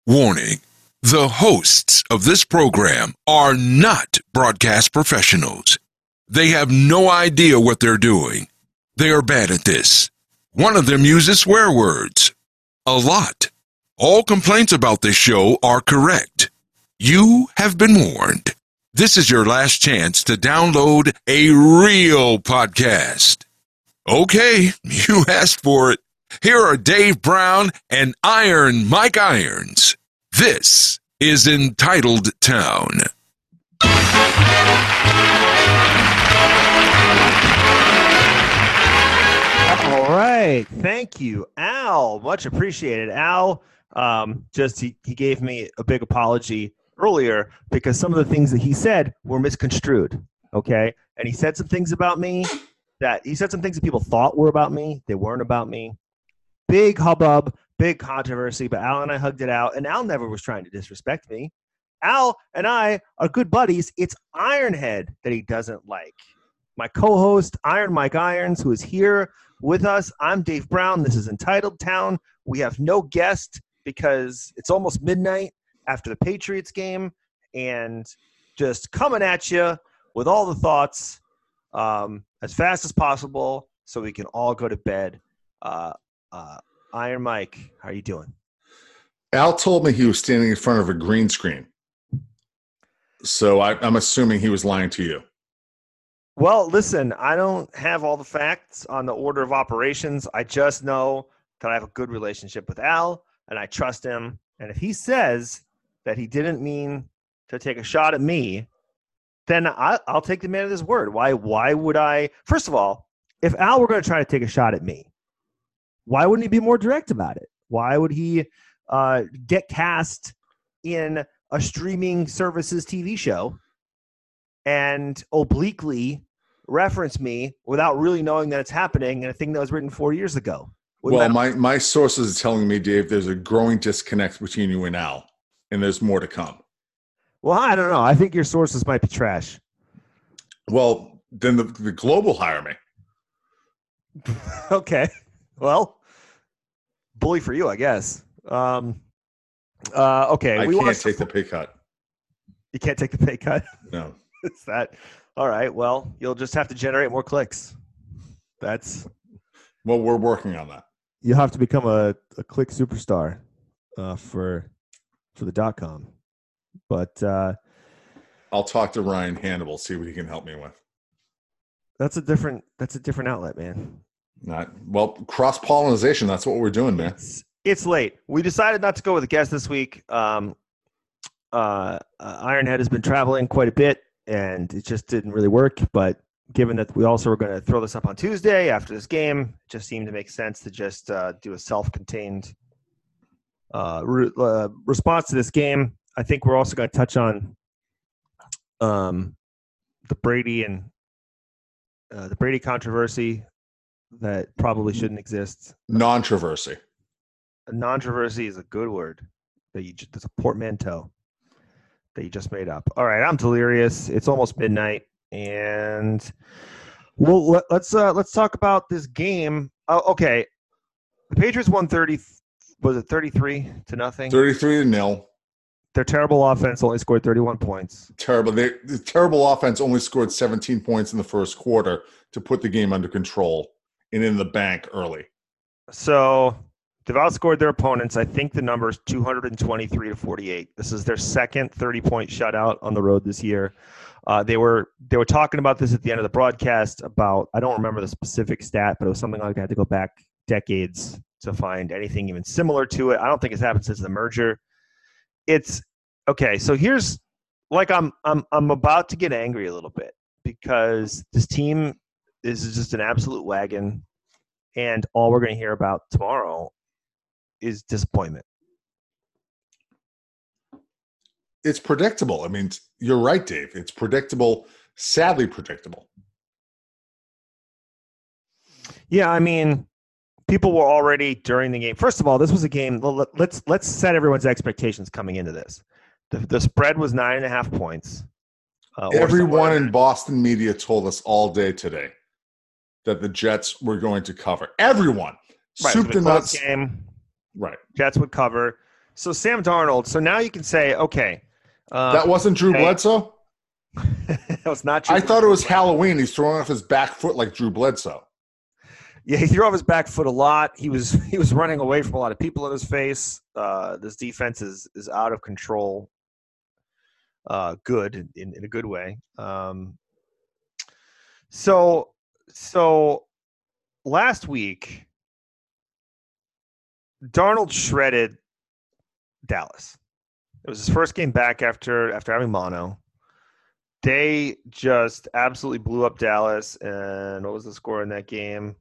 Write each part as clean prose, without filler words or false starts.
Warning: the hosts of this program are not broadcast professionals. They have no idea what they're doing. They are bad at this. One of them uses swear words. A lot. All complaints about this show are correct. You have been warned. This is your last chance to download a real podcast. Okay, you asked for it. Here are Dave Brown and Iron Mike Irons. This is Entitled Town. All right. Thank you, Al. Much appreciated. Al, he gave me a big apology earlier because some of the things that he said were misconstrued. Okay. And he said some things about me that people thought were about me. They weren't about me. Big hubbub, big controversy, but Al and I hugged it out, and Al never was trying to disrespect me. Al and I are good buddies. It's Ironhead that he doesn't like. My co-host, Iron Mike Irons, who is here with us. I'm Dave Brown. This is Entitled Town. We have no guest because it's almost midnight after the Patriots game, and just coming at you with all the thoughts as fast as possible so we can all go to bed. Iron Mike, how are you doing? Al told me he was standing in front of a green screen. So I'm assuming he was lying to you. Well, listen, I don't have all the facts on the order of operations. I just know that I have a good relationship with Al, and I trust him. And if he says that he didn't mean to take a shot at me, then I'll take the man at his word. Why would I? First of all, if Al were going to try to take a shot at me, why wouldn't he be more direct about it? Why would he get cast in a streaming services TV show and obliquely reference me without really knowing that it's happening in a thing that was written 4 years ago? Well, my sources are telling me, Dave, there's a growing disconnect between you and Al, and there's more to come. Well, I don't know. I think your sources might be trash. Well, then the Globe will hire me. Okay. Well, bully for you, I guess. Okay. I can't take the pay cut. You can't take the pay cut? No. Is that all right? Well, you'll just have to generate more clicks. Well, we're working on that. You'll have to become a click superstar for the .com. But I'll talk to Ryan Hannibal, see what he can help me with. That's a different outlet, man. Cross-pollination, that's what we're doing, man. It's late. We decided not to go with a guest this week. Ironhead has been traveling quite a bit, and it just didn't really work. But given that we also were going to throw this up on Tuesday after this game, it just seemed to make sense to just do a self-contained response to this game. I think we're also going to touch on the Brady controversy that probably shouldn't exist. Non-traversy. Non-traversy is a good word. That's a portmanteau that you just made up. All right, I'm delirious. It's almost midnight, and let's talk about this game. Okay, the Patriots won 30. Was it 33-0? 33-0. Their terrible offense only scored 31 points. The terrible offense only scored 17 points in the first quarter to put the game under control and in the bank early. So they've outscored their opponents. I think the number is 223-48. This is their second 30-point shutout on the road this year. They were talking about this at the end of the broadcast about, I don't remember the specific stat, but it was something like I had to go back decades to find anything even similar to it. I don't think it's happened since the merger. It's okay. So here's I'm about to get angry a little bit because this team is just an absolute wagon, and all we're going to hear about tomorrow is disappointment. It's predictable. I mean, you're right, Dave. It's predictable, sadly predictable. Yeah, I mean, people were already during the game. First of all, this was a game. Let's set everyone's expectations coming into this. The spread was 9.5 points. Everyone in Boston media told us all day today that the Jets were going to cover. Everyone. Right, Soup to nuts. Game. Right. Jets would cover. So Sam Darnold. So now you can say, okay, That wasn't Drew Bledsoe? that was not Drew I thought it was Bledsoe. Halloween. He's throwing off his back foot like Drew Bledsoe. Yeah, he threw off his back foot a lot. He was running away from a lot of people in his face. This defense is out of control. Good in a good way. So last week, Darnold shredded Dallas. It was his first game back after having mono. They just absolutely blew up Dallas. And what was the score in that game?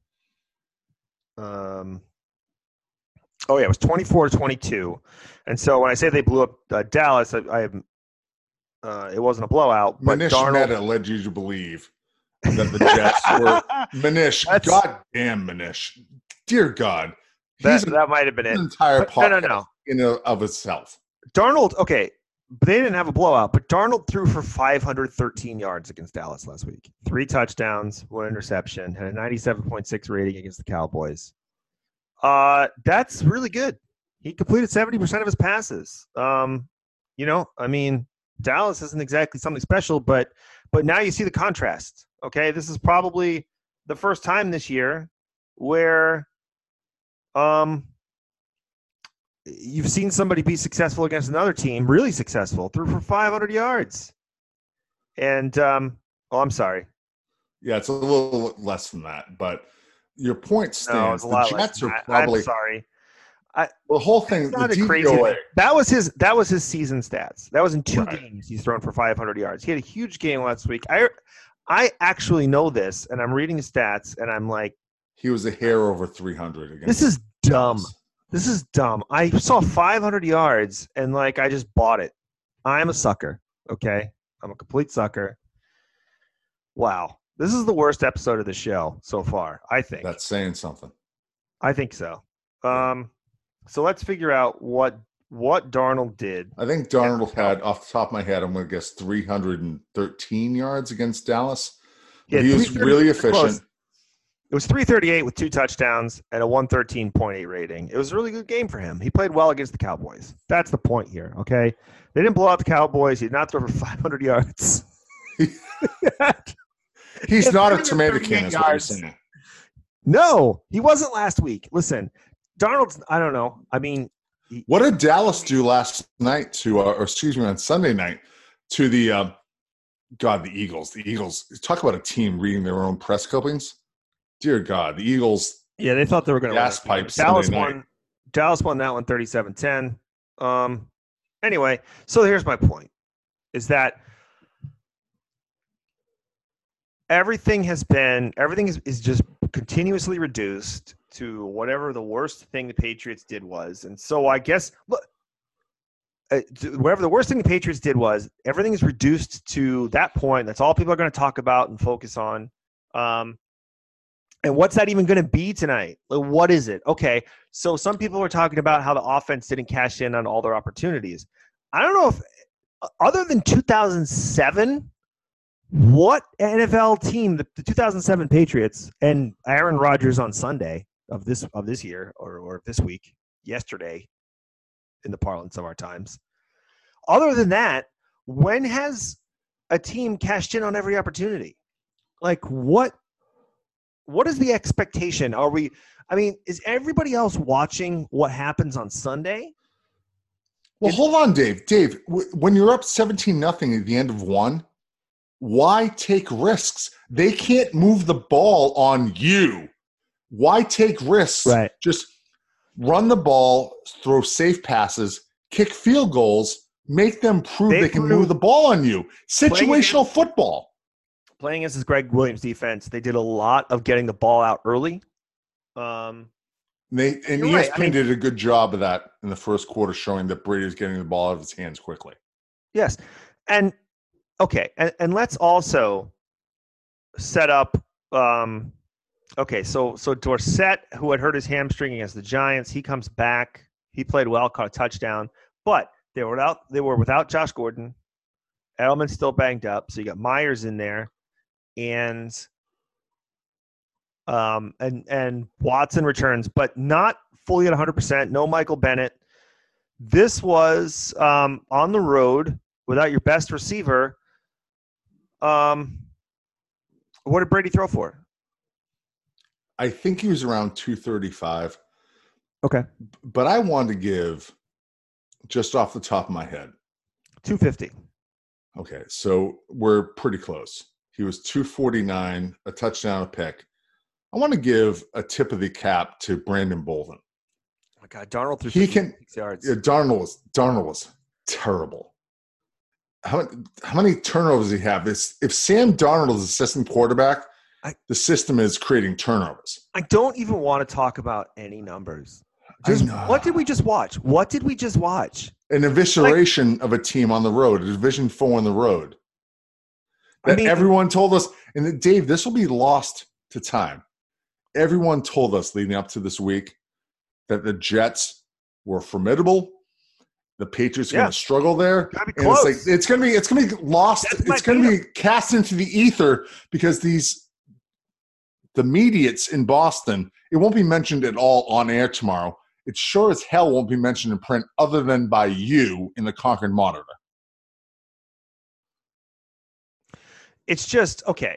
It was 24-22. And so when I say they blew up Dallas, it wasn't a blowout. But Manish Mehta led you to believe that the Jets were Manish. Goddamn Manish. Dear God. That might have been it. Entire podcast no. in and of itself. Darnold, okay, but they didn't have a blowout, but Darnold threw for 513 yards against Dallas last week. 3 touchdowns, 1 interception, had a 97.6 rating against the Cowboys. That's really good. He completed 70% of his passes. Dallas isn't exactly something special, but now you see the contrast. Okay, this is probably the first time this year where you've seen somebody be successful against another team, really successful, threw for 500 yards. And I'm sorry. Yeah, it's a little less than that, but your point stands. No, it's a lot the Jets less are probably. I'm sorry. The whole thing, the crazy. DVOA. That was his season stats. That was in 2 games he's thrown for 500 yards. He had a huge game last week. I actually know this, and I'm reading his stats, and I'm like, he was a hair over 300 against. This is dumb. This is dumb. I saw 500 yards, and I just bought it. I'm a sucker. Okay, I'm a complete sucker. Wow, this is the worst episode of the show so far. I think that's saying something. I think so. So let's figure out what Darnold did. I think Darnold had, off the top of my head, I'm going to guess 313 yards against Dallas. He was really efficient. Close. It was 338 with 2 touchdowns and a 113.8 rating. It was a really good game for him. He played well against the Cowboys. That's the point here, okay? They didn't blow out the Cowboys. He did not throw for 500 yards. He's not a tomato can, is what you're saying. No, he wasn't last week. Listen, Darnold's, I don't know. I mean. What did Dallas do last night on Sunday night to the Eagles? The Eagles, talk about a team reading their own press clippings. Dear God, the Eagles. Yeah, they thought they were going to gas pipes. Dallas won that one 37-10. Anyway, so here's my point: is that everything is just continuously reduced to whatever the worst thing the Patriots did was, and so I guess whatever the worst thing the Patriots did was, everything is reduced to that point. That's all people are going to talk about and focus on. And what's that even going to be tonight? What is it? Okay, so some people were talking about how the offense didn't cash in on all their opportunities. I don't know if, other than 2007, what NFL team, the 2007 Patriots and Aaron Rodgers on Sunday of this year or this week, yesterday, in the parlance of our times. Other than that, when has a team cashed in on every opportunity? What is the expectation? Is everybody else watching what happens on Sunday? Well, hold on, Dave. Dave, when you're up 17-0 at the end of one, why take risks? They can't move the ball on you. Why take risks? Right. Just run the ball, throw safe passes, kick field goals, make them prove they can move the ball on you. Situational football. Playing against this Greg Williams defense, they did a lot of getting the ball out early. ESPN did a good job of that in the first quarter, showing that Brady was getting the ball out of his hands quickly. Yes. And okay, and let's also set up so Dorsett, who had hurt his hamstring against the Giants, he comes back. He played well, caught a touchdown, but they were without Josh Gordon. Edelman's still banged up, so you got Myers in there. And Watson returns, but not fully at 100%. No Michael Bennett. This was on the road without your best receiver. What did Brady throw for? I think he was around 235. Okay. But I wanted to give, just off the top of my head, 250. Okay, so we're pretty close. He was 249, a touchdown, a pick. I want to give a tip of the cap to Brandon Bolden. Oh my God, Darnold threw 6 yards. Yeah, Darnold was terrible. How many turnovers does he have? If Sam Darnold is assistant quarterback, the system is creating turnovers. I don't even want to talk about any numbers. What did we just watch? An evisceration of a team on the road, a Division 4 on the road. Everyone told us, and Dave, this will be lost to time. Everyone told us leading up to this week that the Jets were formidable. The Patriots are going to struggle there. And it's going to be lost. It's going to be cast into the ether because the mediates in Boston, it won't be mentioned at all on air tomorrow. It sure as hell won't be mentioned in print other than by you in the Concord Monitor. It's just, okay.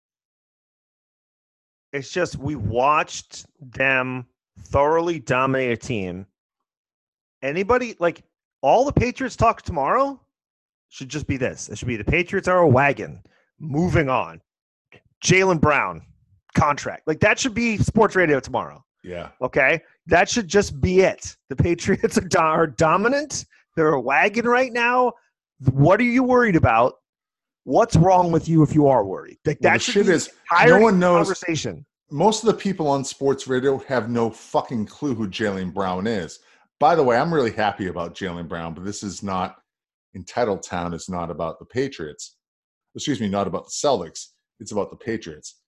It's just we watched them thoroughly dominate a team. Anybody, like, all the Patriots talk tomorrow should just be this. It should be the Patriots are a wagon. Moving on. Jaylen Brown, contract. Like, that should be sports radio tomorrow. Yeah. Okay? That should just be it. The Patriots are dominant. They're a wagon right now. What are you worried about? What's wrong with you if you are worried? Like, that should be no one knows. Conversation. Most of the people on sports radio have no fucking clue who Jaylen Brown is. By the way, I'm really happy about Jaylen Brown, but this is not Entitled Town. It's not about the Patriots. Excuse me, not about the Celtics. It's about the Patriots.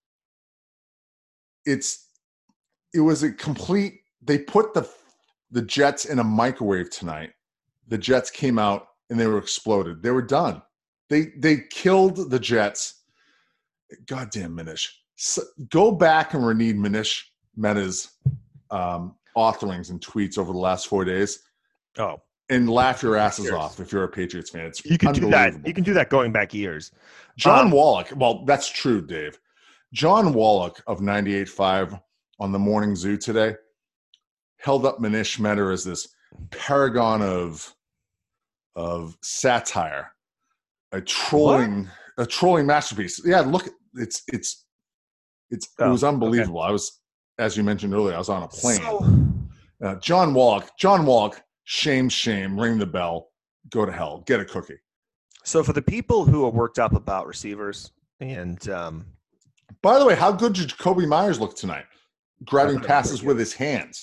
It was a complete. They put the Jets in a microwave tonight. The Jets came out and they were exploded. They were done. They killed the Jets. Goddamn Minish. So, go back and read Minish Meta's authorings and tweets over the last 4 days. Oh. And laugh your asses off if you're a Patriots fan. It's you can do that. You can do that going back years. John Wallach. Well, that's true, Dave. John Wallach of 98.5 on the Morning Zoo today held up Manish Mehta as this paragon of satire, a trolling masterpiece. Yeah, look, it was unbelievable. Okay. I was, as you mentioned earlier, I was on a plane. John Wallach, shame, ring the bell, go to hell, get a cookie. So for the people who are worked up about receivers, and by the way, how good did Jacoby Myers look tonight? Grabbing passes with his hands.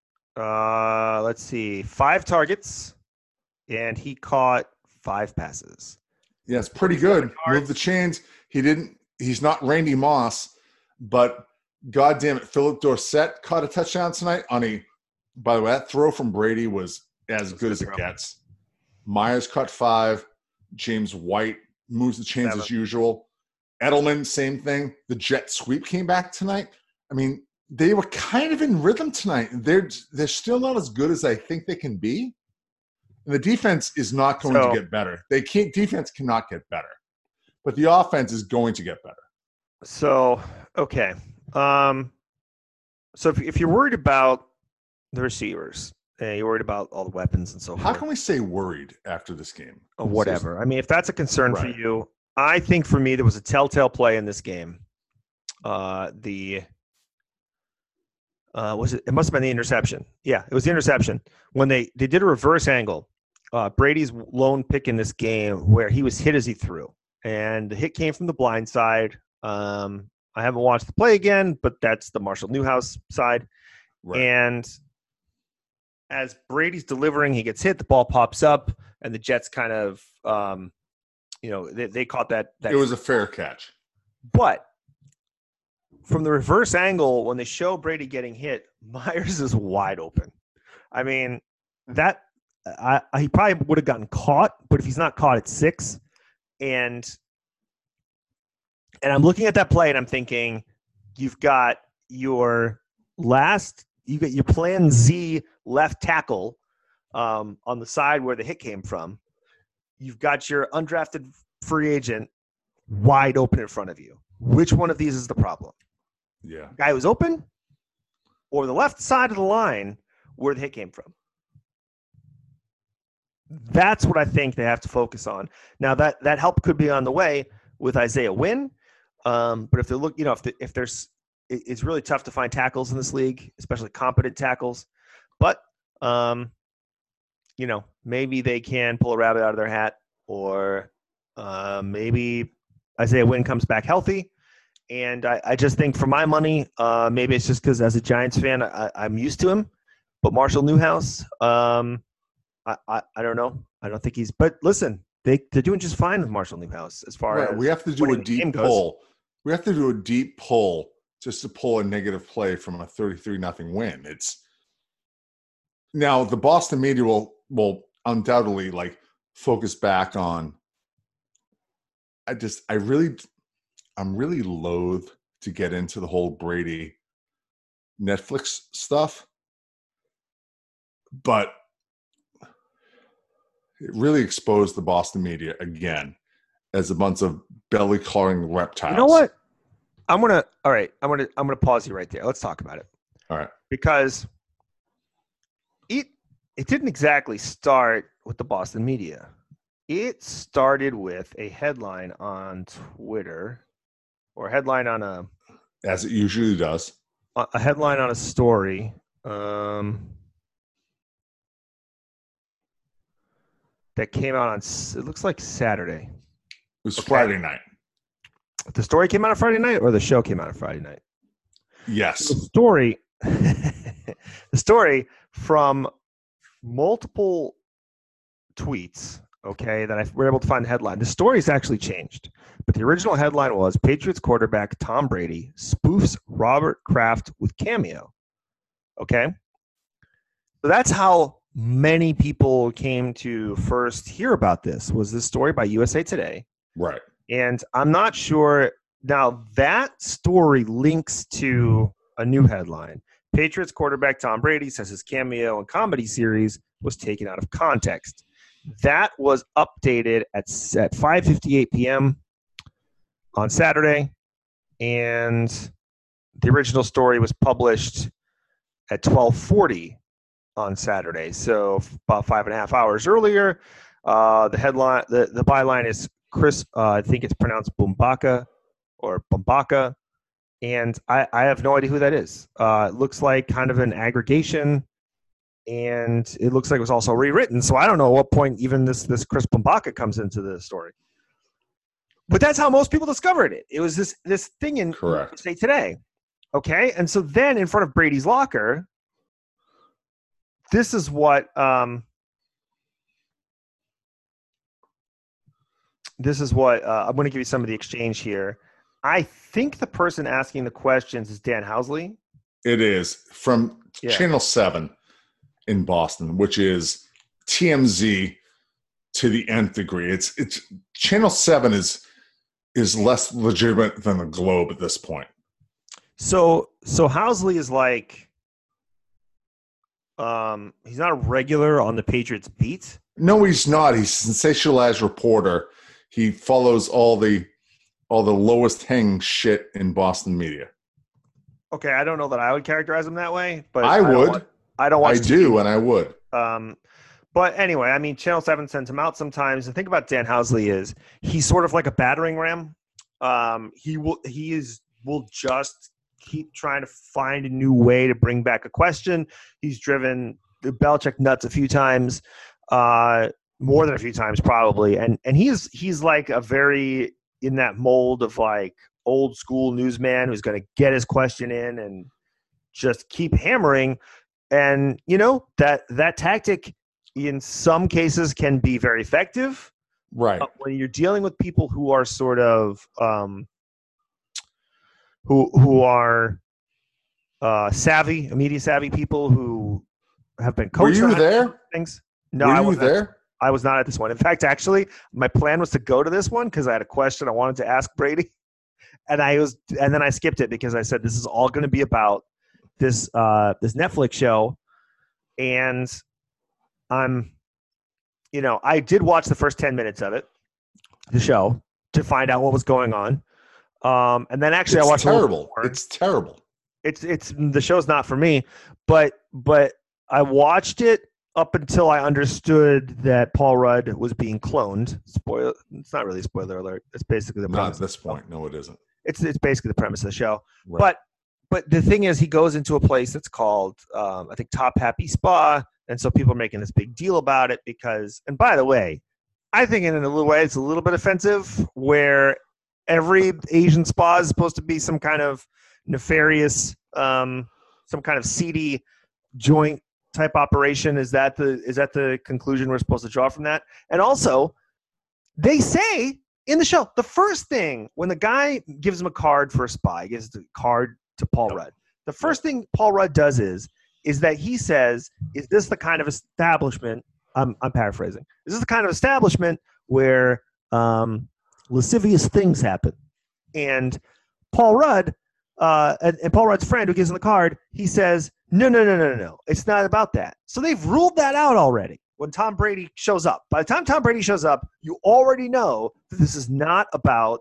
Let's see, 5 targets, and he caught 5 passes. Yes, pretty good. Moved the chains. He's not Randy Moss, but goddamn it, Philip Dorsett caught a touchdown tonight on by the way, that throw from Brady was as good as it gets. Myers caught 5. James White moves the chains 7. as usual. Edelman, same thing. The jet sweep came back tonight. I mean, they were kind of in rhythm tonight. They're still not as good as I think they can be. And the defense is not going to get better. Defense cannot get better. But the offense is going to get better. So, okay. So if you're worried about the receivers, and you're worried about all the weapons and so forth. How can we say worried after this game? Whatever. I mean, if that's a concern for you, I think for me there was a telltale play in this game. It must have been the interception. Yeah, it was the interception. When they did a reverse angle, Brady's lone pick in this game where he was hit as he threw. And the hit came from the blind side. I haven't watched the play again, but that's the Marshall Newhouse side. Right. And as Brady's delivering, he gets hit, the ball pops up, and the Jets kind of, they caught that. It was a fair catch. But from the reverse angle, when they show Brady getting hit, Myers is wide open. I mean, he probably would have gotten caught, but if he's not caught, it's 6. And I'm looking at that play, and I'm thinking, you've got your plan Z left tackle on the side where the hit came from, you've got your undrafted free agent wide open in front of you. Which one of these is the problem? Yeah. Guy who's open or the left side of the line where the hit came from? That's what I think they have to focus on. Now that help could be on the way with Isaiah Wynn. But if they look, if there's, it's really tough to find tackles in this league, especially competent tackles. But, maybe they can pull a rabbit out of their hat, or maybe Isaiah Wynn comes back healthy. And I just think for my money, maybe it's just because as a Giants fan, I'm used to him. But Marshall Newhouse, I don't know. I don't think he's – but listen, they're doing just fine with Marshall Newhouse as far as – we have to do a deep pull. We have to do a deep pull just to pull a negative play from a 33-0 win. It's – now the Boston media will undoubtedly focus back on – I'm really loath to get into the whole Brady Netflix stuff, but it really exposed the Boston media again as a bunch of belly-clawing reptiles. You know what? I'm gonna pause you right there. Let's talk about it. All right. Because it didn't exactly start with the Boston media. It started with a headline on Twitter, or a headline on a, as it usually does, a headline on a story. That came out on, it looks like Saturday. It was Friday night. The story came out on Friday night, or the show came out on Friday night? Yes. The story from multiple tweets, okay, that I were able to find the headline. The story's actually changed, but the original headline was Patriots quarterback Tom Brady spoofs Robert Kraft with cameo. Okay? So that's how many people came to first hear about this, was this story by USA Today. Right. And I'm not sure. Now, that story links to a new headline. Patriots quarterback Tom Brady says his cameo and comedy series was taken out of context. That was updated at 5:58 p.m. on Saturday, and the original story was published at 12:40 on Saturday, so about 5.5 hours earlier. The headline, the byline is Chris. I think it's pronounced Bumbaka or Bumbaka, and I have no idea who that is. It looks like kind of an aggregation, and it looks like it was also rewritten. So I don't know at what point even this Chris Bumbaka comes into the story. But that's how most people discovered it. It was this thing in USA Today. Okay, and so then in front of Brady's locker, this is what I'm going to give you some of the exchange here. I think the person asking the questions is Dan Housley. It is from Channel 7 in Boston, which is TMZ to the nth degree. It's Channel 7 is less legitimate than the Globe at this point. So Housley is like, he's not a regular on the Patriots beat. No, he's not. He's a sensationalized reporter. He follows all the lowest hanging shit in Boston media. Okay, I don't know that I would characterize him that way, but I would. I don't watch I TV. do, and I would. But anyway, I mean, Channel 7 sends him out sometimes. The thing about Dan Housley is he's sort of like a battering ram. He will just keep trying to find a new way to bring back a question. He's driven Belichick nuts a few times, more than a few times probably, and he's like a very in that mold of like old school newsman who's going to get his question in and just keep hammering. And you know that tactic in some cases can be very effective. Right. When you're dealing with people who are sort of who are savvy, media savvy people who have been coached. Were you there? Things. No, I wasn't there. I was not at this one. In fact, actually, my plan was to go to this one because I had a question I wanted to ask Brady, and then I skipped it because I said this is all going to be about this Netflix show, and I did watch the first 10 minutes of it, the show, to find out what was going on. And then actually I watched terrible. It's terrible. It's the show's not for me, but I watched it up until I understood that Paul Rudd was being cloned. Spoiler, it's not really a spoiler alert. It's basically the premise. Not at this point. No, it isn't. It's basically the premise of the show. Right. But the thing is, he goes into a place that's called, I think, Top Happy Spa. And so people are making this big deal about it because, and by the way, I think in a little way it's a little bit offensive where every Asian spa is supposed to be some kind of nefarious, some kind of seedy joint type operation. Is that the conclusion we're supposed to draw from that? And also, they say in the show, the first thing when the guy gives him a card for a spa, he gives the card to Paul Rudd. The first thing Paul Rudd does is that he says, "Is this the kind of establishment?" I'm paraphrasing. "Is this the kind of establishment where lascivious things happen?" And Paul Rudd and Paul Rudd's friend who gives him the card, he says, No. It's not about that. So they've ruled that out already when Tom Brady shows up. By the time Tom Brady shows up, you already know that this is not about,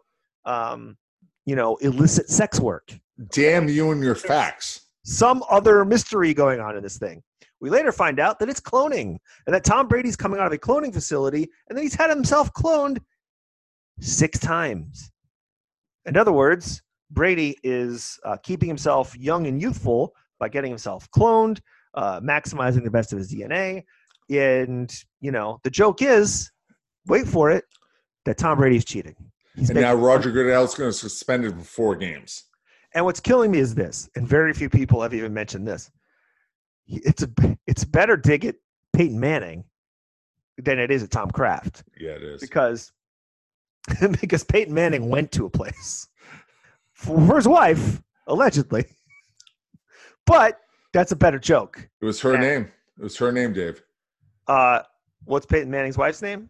illicit sex work. Damn you and your facts. Some other mystery going on in this thing. We later find out that it's cloning and that Tom Brady's coming out of a cloning facility and that he's had himself cloned 6 times. In other words, Brady is keeping himself young and youthful by getting himself cloned, maximizing the best of his DNA. And, the joke is, wait for it, that Tom Brady's cheating. And now Roger Goodell's going to suspend him for 4 games. And what's killing me is this, and very few people have even mentioned this. It's better dig at Peyton Manning than it is at Tom Kraft. Yeah, it is. Because Peyton Manning went to a place for his wife, allegedly. But that's a better joke. It was her name. It was her name, Dave. What's Peyton Manning's wife's name?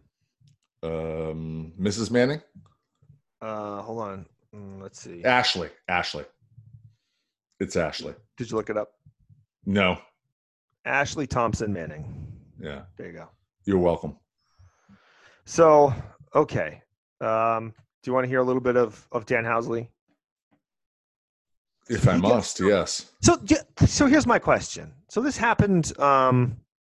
Mrs. Manning? Hold on. Let's see. Ashley. It's Ashley. Did you look it up? No. Ashley Thompson Manning. Yeah. There you go. You're welcome. So, okay. Do you want to hear a little bit of Dan Housley? If I must, yes. So here's my question. So this happened, I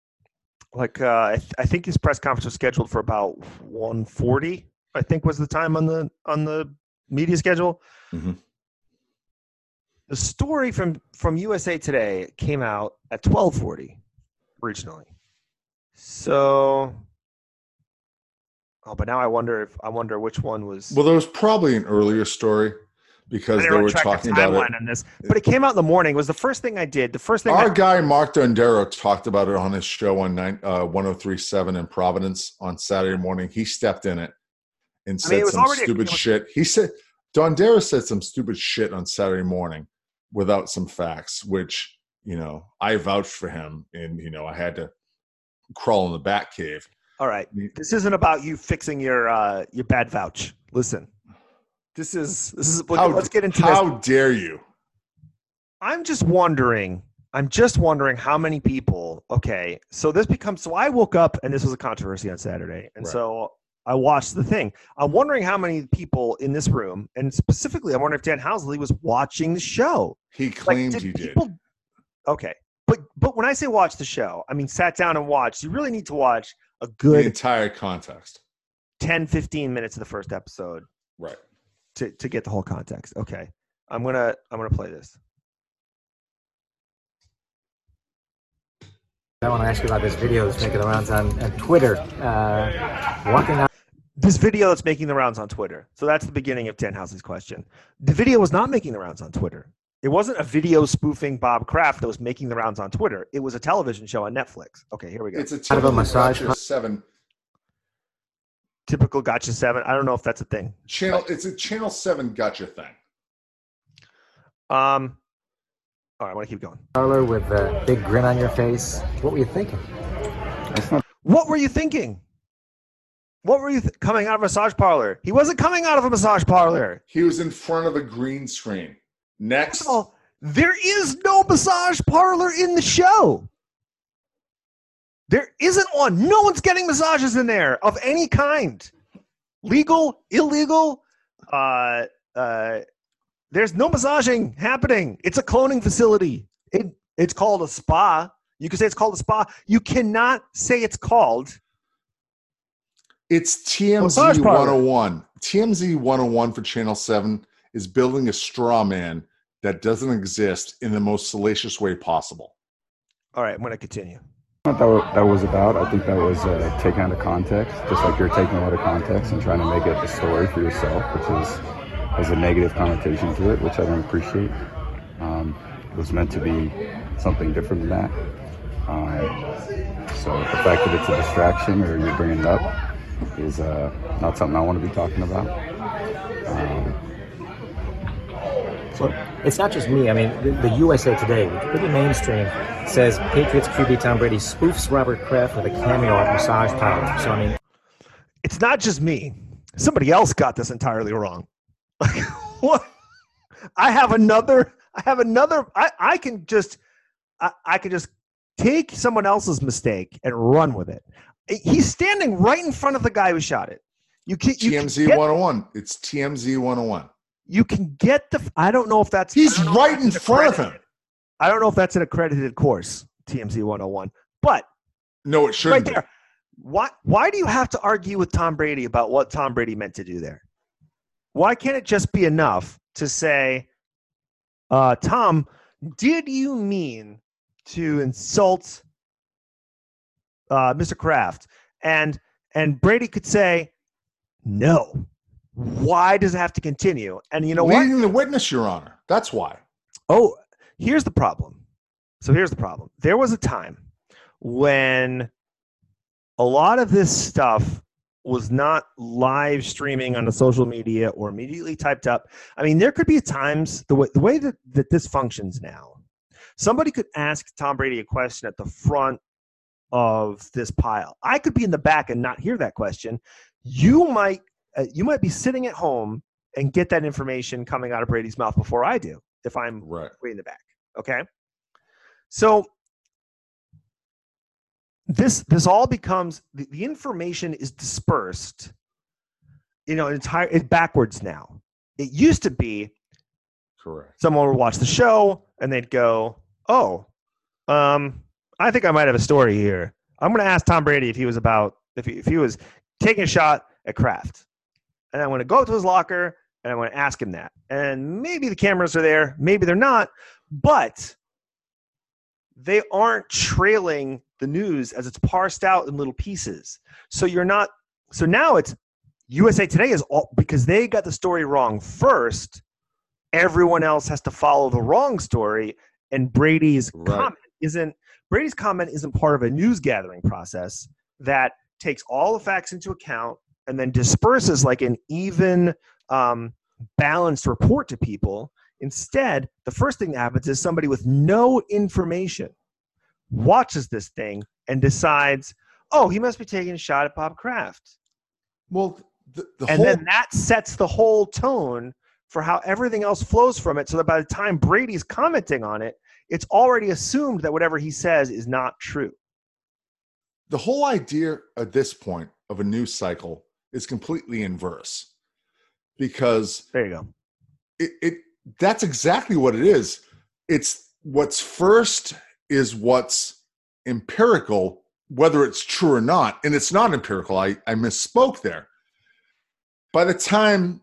think his press conference was scheduled for about 1:40. I think was the time on the media schedule. Mm-hmm. The story from USA Today came out at 12:40 originally. So, but now I wonder which one was. Well, there was probably an earlier story. Because they were talking about it. On this, but it came out in the morning. It was the first thing I did. The first thing our guy Mark Dondero talked about it on his show on 1037 in Providence on Saturday morning. He stepped in it and said some stupid shit. He said Dondero said some stupid shit on Saturday morning without some facts, which I vouched for him, and I had to crawl in the bat cave. All right, this isn't about you fixing your bad vouch. Listen. This is let's get into this. How dare you? I'm just wondering how many people, okay, so I woke up and this was a controversy on Saturday. And so I watched the thing. I'm wondering how many people in this room, and specifically I'm wondering if Dan Housley was watching the show. He claimed he did. Okay. But when I say watch the show, I mean sat down and watched. You really need to watch a good the entire context. 10, 15 minutes of the first episode. Right. To get the whole context. Okay. I'm gonna play this. I want to ask you about this video that's making the rounds on Twitter. Walking out. This video that's making the rounds on Twitter. So that's the beginning of Dan Housley's question. The video was not making the rounds on Twitter. It wasn't a video spoofing Bob Kraft that was making the rounds on Twitter. It was a television show on Netflix. Okay, here we go. It's a typical massage 7. Typical Gotcha 7. I don't know if that's a thing. It's a Channel 7 Gotcha thing. All right, I want to keep going. Parlor with a big grin on your face. What were you thinking? What were you thinking? What were you coming out of a massage parlor? He wasn't coming out of a massage parlor. He was in front of a green screen. Next. Oh, there is no massage parlor in the show. There isn't one. No one's getting massages in there of any kind. Legal, illegal. There's no massaging happening. It's a cloning facility. It's called a spa. You can say it's called a spa. You cannot say it's called. It's TMZ 101. TMZ 101 for Channel 7 is building a straw man that doesn't exist in the most salacious way possible. All right, I'm going to continue. What that was about, I think that was taken out of context, just like you're taking out of context and trying to make it a story for yourself, which has a negative connotation to it, which I don't appreciate. It was meant to be something different than that. So the fact that it's a distraction or you're bringing it up is not something I want to be talking about. So it's not just me. I mean, the USA Today, which is pretty mainstream, says Patriots QB Tom Brady spoofs Robert Kraft with a cameo at massage parlor. So I mean, it's not just me. Somebody else got this entirely wrong. Like, what? I can just take someone else's mistake and run with it. He's standing right in front of the guy who shot it. TMZ 101. It's TMZ 101. You can get I don't know if that's. He's right in front of him. I don't know if that's an accredited course, TMZ 101, but no, it shouldn't. Right there. Why do you have to argue with Tom Brady about what Tom Brady meant to do there? Why can't it just be enough to say, Tom, did you mean to insult Mr. Kraft? And Brady could say, no. Why does it have to continue? And you know what? Leading the witness, Your Honor. That's why. Oh, here's the problem. Here's the problem. There was a time when a lot of this stuff was not live streaming on the social media or immediately typed up. I mean, there could be times, the way that this functions now, somebody could ask Tom Brady a question at the front of this pile. I could be in the back and not hear that question. You might be sitting at home and get that information coming out of Brady's mouth before I do, if I'm way in the back. Okay. So this all becomes the information is dispersed, it's backwards now. It used to be correct. Someone would watch the show and they'd go, oh, I think I might have a story here. I'm going to ask Tom Brady if he was taking a shot at Kraft. And I'm going to go to his locker and I'm going to ask him that. And maybe the cameras are there, maybe they're not, but they aren't trailing the news as it's parsed out in little pieces. So now it's USA Today is all, because they got the story wrong first, everyone else has to follow the wrong story, and Brady's comment isn't part of a news gathering process that takes all the facts into account and then disperses like an even balanced report to people. Instead, the first thing that happens is somebody with no information watches this thing and decides, oh, he must be taking a shot at Bob Kraft. Well, then that sets the whole tone for how everything else flows from it, so that by the time Brady's commenting on it, it's already assumed that whatever he says is not true. The whole idea at this point of a news cycle is completely inverse, because there you go. That's exactly what it is. It's what's first is what's empirical, whether it's true or not. And it's not empirical. I misspoke there. By the time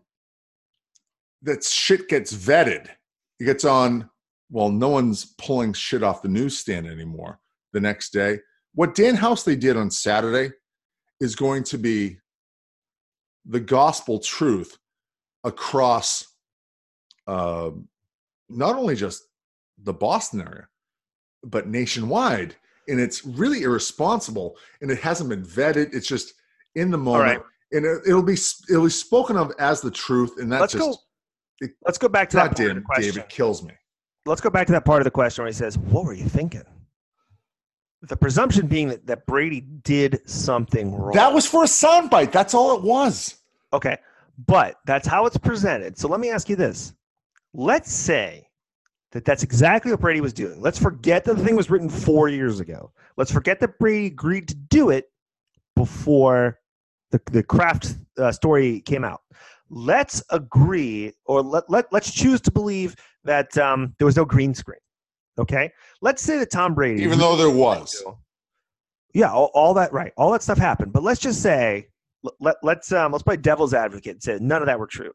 that shit gets vetted, it gets on, well, no one's pulling shit off the newsstand anymore the next day. What Dan Housley did on Saturday is going to be the gospel truth across not only just the Boston area, but nationwide. And it's really irresponsible, and it hasn't been vetted. It's just in the moment. All right. And it'll be spoken of as the truth. And that's let's go back to that part of the question. David kills me. Let's go back to that part of the question where he says, what were you thinking? The presumption being that Brady did something wrong. That was for a soundbite. That's all it was. Okay. But that's how it's presented. So let me ask you this. Let's say that's exactly what Brady was doing. Let's forget that the thing was written 4 years ago. Let's forget that Brady agreed to do it before the Kraft story came out. Let's agree, or let's choose to believe that there was no green screen. Okay? Let's say that Tom Brady... Even though there was. Yeah, all that, right. All that stuff happened. But let's just say, let's play devil's advocate and say none of that were true.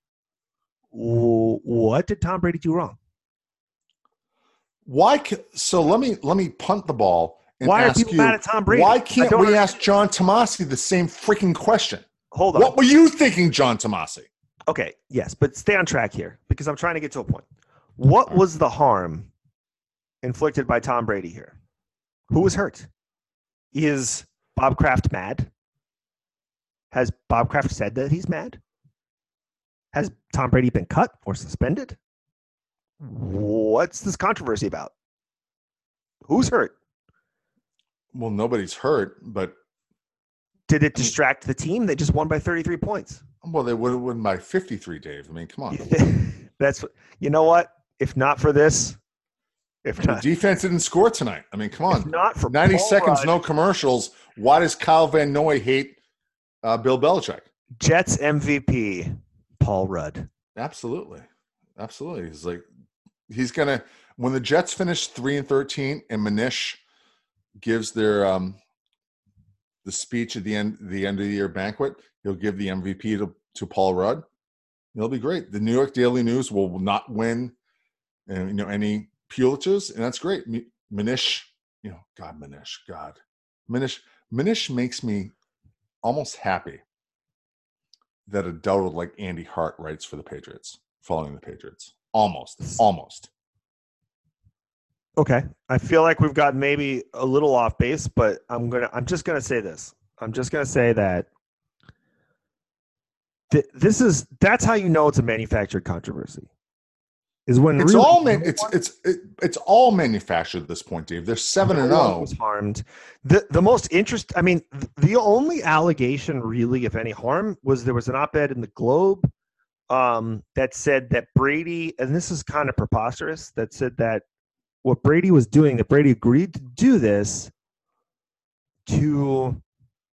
What did Tom Brady do wrong? So let me punt the ball and why ask are people you, mad at Tom Brady? why can't we ask John Tomasi the same freaking question? Hold on. What were you thinking, John Tomasi? Okay, yes, but stay on track here because I'm trying to get to a point. What was the harm inflicted by Tom Brady here? Who was hurt? Is Bob Kraft mad? Has Bob Kraft said that he's mad? Has Tom Brady been cut or suspended? What's this controversy about? Who's hurt? Well, nobody's hurt, but did it distract the team? They just won by 33 points. Well, they would have won by 53, Dave. I mean, come on. That's, you know what? If not for this, the defense didn't score tonight. I mean, come on. If not for 90 Paul seconds, Rudd, no commercials. Why does Kyle Van Noy hate Bill Belichick? Jets MVP, Paul Rudd. Absolutely. He's going to, when the Jets finish 3-13 and Manish gives their the speech at the end of the year banquet, he'll give the MVP to Paul Rudd. It'll be great. The New York Daily News will not win any Pulitzers, and that's great. Manish, Manish makes me almost happy that a doubter like Andy Hart writes for the Patriots, following the Patriots. Almost. Okay. I feel like we've got maybe a little off base, but I'm just gonna say this. I'm just gonna say that that's how you know it's a manufactured controversy. Is when it's really it's all manufactured at this point, Dave. They're 7-0. Was harmed. The most the only allegation really, if any harm, was there was an op-ed in the Globe that said that Brady, and this is kind of preposterous, that said that what Brady was doing, that Brady agreed to do this to,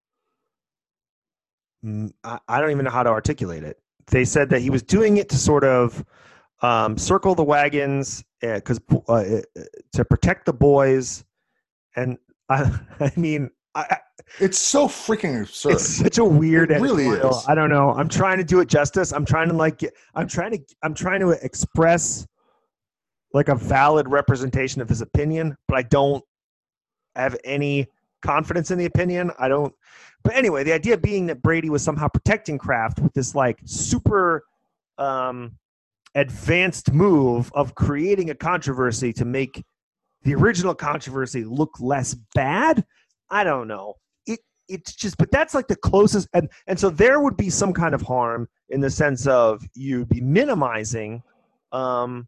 I don't even know how to articulate it. They said that he was doing it to sort of circle the wagons because to protect the boys. And it's so freaking absurd. It's such a weird. It really is. I don't know. I'm trying to do it justice. I'm trying to express like a valid representation of his opinion, but I don't have any confidence in the opinion. I don't. But anyway, the idea being that Brady was somehow protecting Kraft with this like super advanced move of creating a controversy to make the original controversy look less bad. I don't know. It's just, but that's like the closest, and so there would be some kind of harm in the sense of you'd be minimizing, the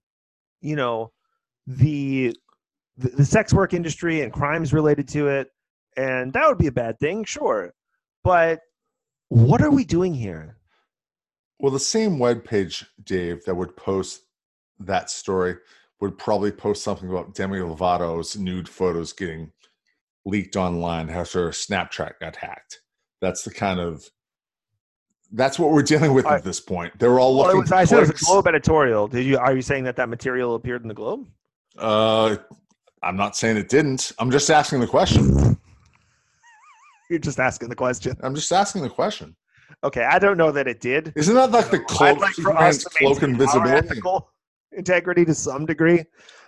sex work industry and crimes related to it, and that would be a bad thing, sure. But what are we doing here? Well, the same webpage, Dave, that would post that story would probably post something about Demi Lovato's nude photos getting leaked online after Snapchat got hacked. That's what we're dealing with at this point. They were all looking. I said it was a Globe editorial. Are you saying that material appeared in the Globe? I'm not saying it didn't. I'm just asking the question. You're just asking the question. I'm just asking the question. Okay, I don't know that it did. Isn't that like the cloak, like for us to cloak invisibility? Ethical integrity to some degree.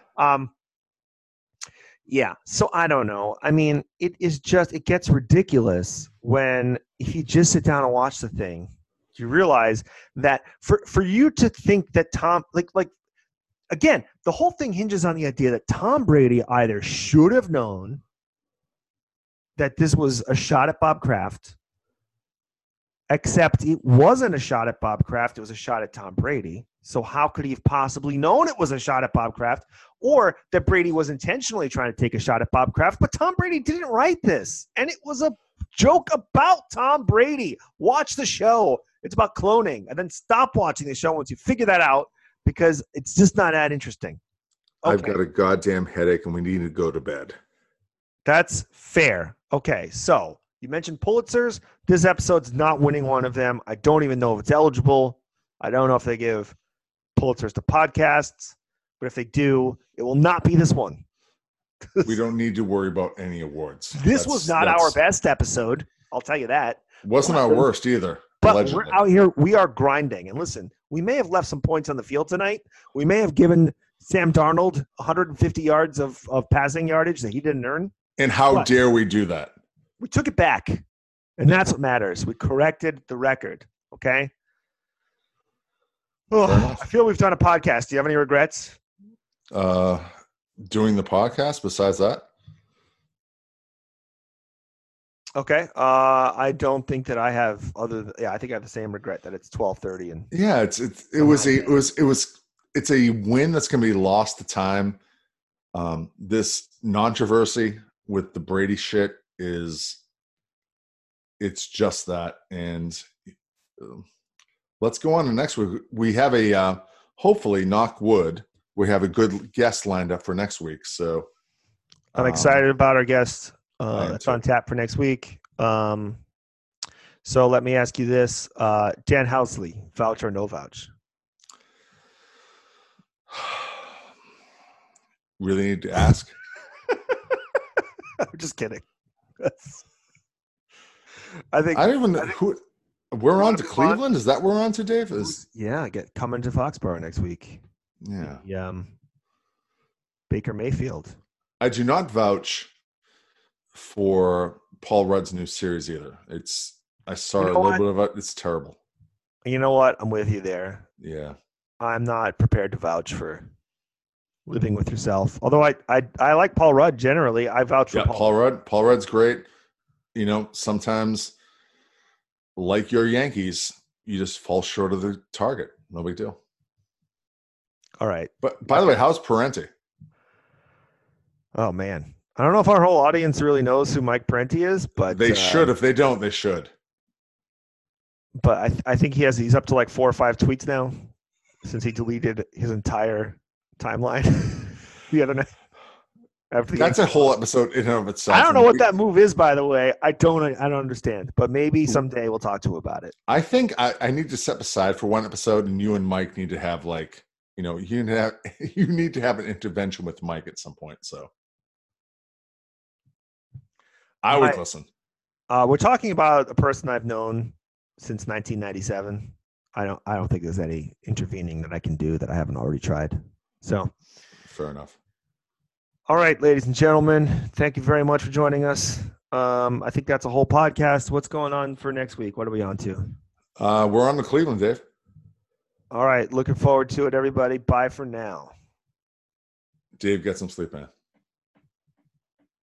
Yeah, so I don't know. I mean, it gets ridiculous when if you just sit down and watch the thing, you realize that for you to think that Tom, like again, the whole thing hinges on the idea that Tom Brady either should have known that this was a shot at Bob Kraft, except it wasn't a shot at Bob Kraft, it was a shot at Tom Brady. So how could he have possibly known it was a shot at Bob Kraft, or that Brady was intentionally trying to take a shot at Bob Kraft? But Tom Brady didn't write this, and it was a joke about Tom Brady. Watch the show. It's about cloning, and then stop watching the show once you figure that out, because it's just not that interesting. I've got a goddamn headache and we need to go to bed. That's fair. Okay, so you mentioned Pulitzers. This episode's not winning one of them. I don't even know if it's eligible. I don't know if they give Pulitzers to podcasts, but if they do, it will not be this one. We don't need to worry about any awards. This was not our best episode. I'll tell you that. Wasn't our worst either. But allegedly. We're out here. We are grinding. And listen, we may have left some points on the field tonight. We may have given Sam Darnold 150 yards of passing yardage that he didn't earn. And how dare we do that? We took it back. And that's what matters. We corrected the record. Okay? Oh, I feel we've done a podcast. Do you have any regrets? Doing the podcast besides that? Okay. I don't think that I have I think I have the same regret that it's 12:30 and it's a win that's going to be lost to time. This controversy with the Brady shit it's just that. And let's go on to next week. We have a hopefully, knock wood, we have a good guest lined up for next week. So I'm excited about our guest. That's on tap for next week. So let me ask you this. Dan Housley, vouch or no vouch? Really need to ask? I'm just kidding. We're on to Cleveland? Is that where we're on to, Dave? Coming to Foxborough next week. Yeah. Baker Mayfield. I do not vouch for Paul Rudd's new series either. I saw a little bit of it. It's terrible. You know what? I'm with you there. Yeah. I'm not prepared to vouch for Living with Yourself. Although I like Paul Rudd generally. I vouch for Paul Rudd. Paul Rudd's great. You know, sometimes, like your Yankees, you just fall short of the target. No big deal. All right. But by the way, how's Parenti? Oh, man. I don't know if our whole audience really knows who Mike Parenti is, but they should. If they don't, they should. But I think he's up to like 4 or 5 tweets now since he deleted his entire timeline the other night. That's a whole episode in and of itself. I don't know what that move is, by the way. I don't understand. But maybe someday we'll talk to him about it. I think I need to step aside for one episode, and you and Mike need to have you need to have an intervention with Mike at some point. So I would listen. We're talking about a person I've known since 1997. I don't think there's any intervening that I can do that I haven't already tried. So fair enough. All right, ladies and gentlemen, thank you very much for joining us. I think that's a whole podcast. What's going on for next week? What are we on to? We're on to Cleveland, Dave. All right, looking forward to it, everybody. Bye for now. Dave, get some sleep, man.